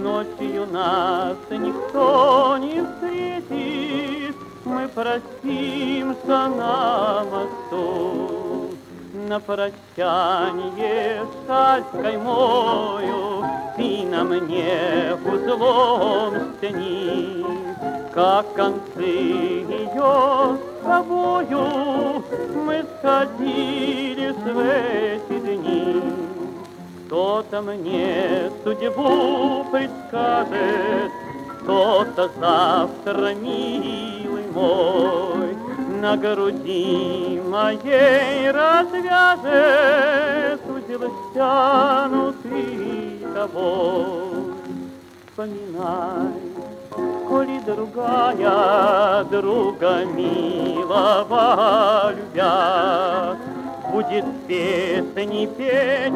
Ночью нас никто не встретит, мы простимся на мосту. На прощанье шаль каймою ты на мне узлом стяни, как концы ее с тобою мы сходились в эти дни. Кто-то мне судьбу предскажет, кто-то завтра, милый мой, на груди моей развяжет узел стянутый тобой. Вспоминай, коли другая друга милого любя, будет песни петь,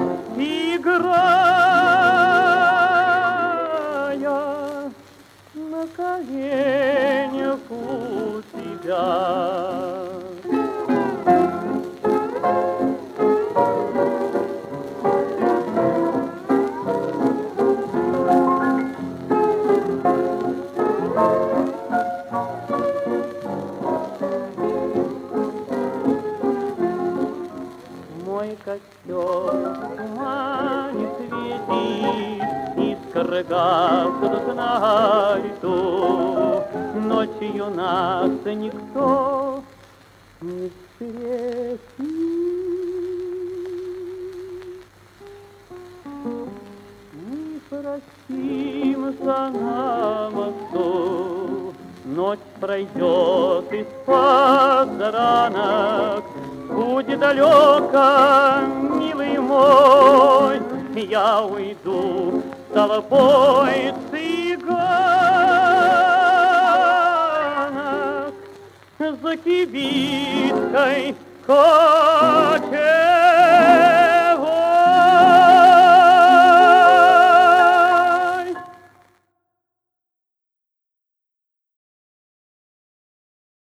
играя на коленях у тебя. Мой костер в тумане светит, искры гаснут на лету. Ночью нас никто не встретит. Мы простимся на мосту. Ночь пройдет из-под ранок, путь далеко, милый мой, я уйду с толпой цыганок за кибиткой кочет.